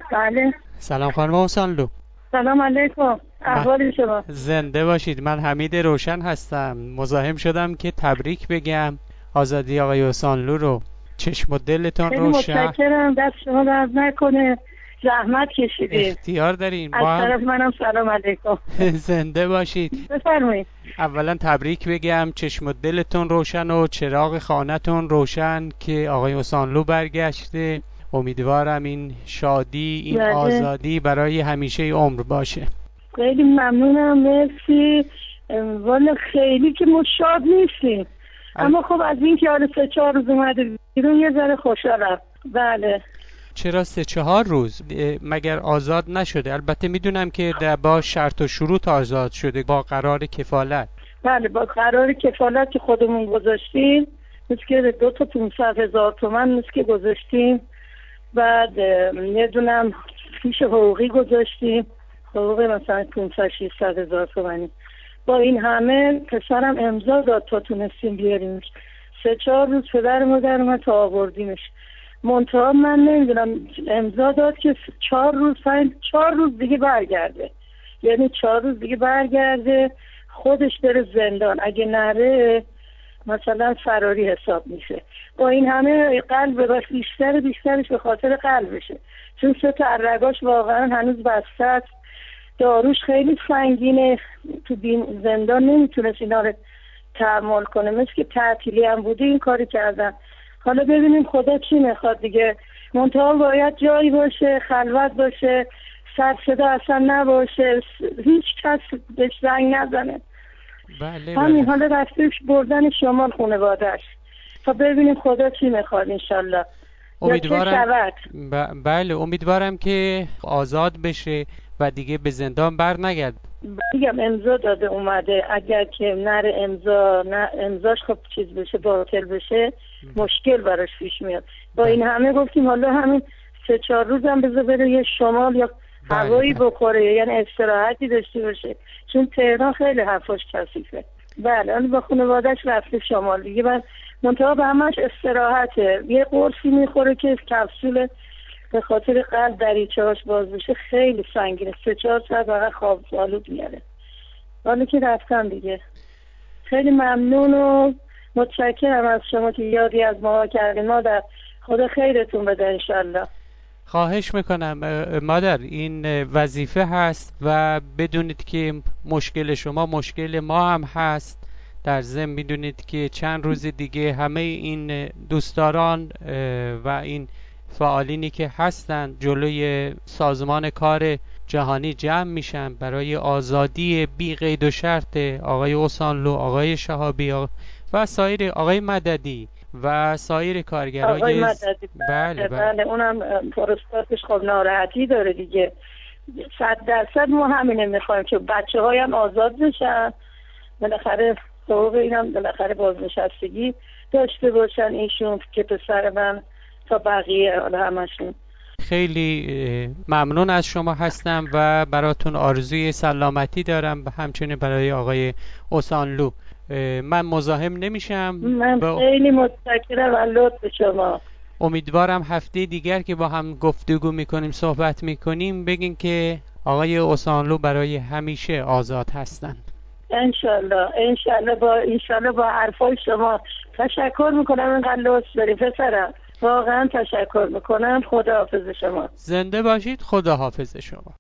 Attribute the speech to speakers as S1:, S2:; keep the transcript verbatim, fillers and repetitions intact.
S1: بله.
S2: سلام خانم اوسانلو.
S1: سلام علیکم. احوال شما؟
S2: زنده باشید. من حمید روشن هستم. مزاحم شدم که تبریک بگم آزادی آقای اوسانلو رو. چشم و دلتون
S1: خیلی
S2: روشن.
S1: متشکرم، دست شما درد نکنه، زحمت کشیدید.
S2: اختیار دارین.
S1: از طرف منم سلام علیکم.
S2: زنده باشید.
S1: بفرمایید.
S2: اولا تبریک بگم، چشم و دلتون روشن و چراغ خانتون روشن که آقای اوسانلو برگشته. امیدوارم این شادی، این
S1: بله.
S2: آزادی برای همیشه عمر باشه.
S1: خیلی ممنونم، مرسی. والا خیلی که ما شاد نیستیم، اما خب از این که آره سه چهار روز اومده بیرون یه ذره خوشحالم. بله.
S2: چرا سه چهار روز؟ مگر آزاد نشده؟ البته میدونم که با شرط و شروط آزاد شده، با قرار کفالت.
S1: بله، با قرار کفالت که خودمون گذاشتیم، مثل که دو تا پونصد هزار تومن مثل که گذاشتیم. بعد یه دونم پیش حقوقی گذاشتیم، حقوقی مثلا پونصد ششصد هزار تومنی. با این همه پسرم امضا داد تا تونستیم بیاریمش. سه چهار روز پدر مادر اومد تا آوردیمش. منتها من نمیدونم، امضا داد که چهار روز پنج چهار روز دیگه برگرده، یعنی چهار روز دیگه برگرده خودش بره زندان، اگه نره مثلا فراری حساب میشه. با این همه قلب باش بیشتر بیشترش به خاطر قلبشه، چون سه تا رگاش واقعا هنوز بسته است، داروش خیلی سنگینه، تو زندان نمیتونست اینا رو تحمل کنه، مثل که تعطیلی هم بوده این کاری کردن. حالا ببینیم خدا چی میخواد دیگه. منتها باید جایی باشه، خلوت باشه، سر صدا اصلا نباشه، هیچ کس بهش زنگ نزنه.
S2: بله
S1: همین.
S2: بله.
S1: حالا رفتیش بردن شمال خانواده‌اش تا ببینیم خدا چی میخواد انشالله.
S2: امیدوارم ب... بله امیدوارم که آزاد بشه و دیگه به زندان بر نگرد.
S1: بگم امضا داده اومده، اگر که نره امضا نه امضاش خب چیز بشه، باطل بشه، مشکل براش پیش میاد. با این همه گفتیم حالا همین سه چهار روزم بذار بره یه شمال یا هوایی بخوره، یعنی استراحتی داشته باشه، چون تهران خیلی حرفاش کثیفه. بله، الان با خانواده‌اش رفته شمال دیگه. بعد منتها به همش استراحته، یه قرصی میخوره که کپسول به خاطر قلب دریچه‌هاش باز بشه، خیلی سنگینه، سه چهار ساعت فقط خواب آلود میاره. حالا که رفتم دیگه. خیلی ممنون و متشکرم از شما که یادی از ما کردین. مادر خدا خیرتون بده انشالله.
S2: خواهش میکنم مادر، این وظیفه هست و بدونید که مشکل شما مشکل ما هم هست. در ضمن میدونید که چند روز دیگه همه این دوستداران و این فعالینی که هستن جلوی سازمان کار جهانی جمع میشن برای آزادی بی قید و شرط آقای اوسانلو، آقای شهابی و سایر، آقای مددی و سایر کارگرای.
S1: آقای مددی بله, بله, بله اونم پروستاتش خب ناراحتی داره دیگه. صد درصد ما همینه میخوایم که بچه هایم آزاد بشن، بالاخره حقوق اینم بالاخره بازنشستگی داشته باشن ایشون که پسر من تا بقیه همشون.
S2: خیلی ممنون از شما هستم و براتون آرزوی سلامتی دارم، همچنین برای آقای اوسانلو. من مزاحم نمیشم.
S1: من خیلی متشکرم از لطف شما.
S2: امیدوارم هفته دیگر که با هم گفتگو میکنیم، صحبت میکنیم، بگین که آقای اوسانلو برای همیشه آزاد هستن.
S1: انشالله انشالله با انشالله با حرفای شما تشکر میکنم. اینقدر لطف داری پسرم، واقعا تشکر میکنم. خدا حافظ شما.
S2: زنده باشید. خدا حافظ شما.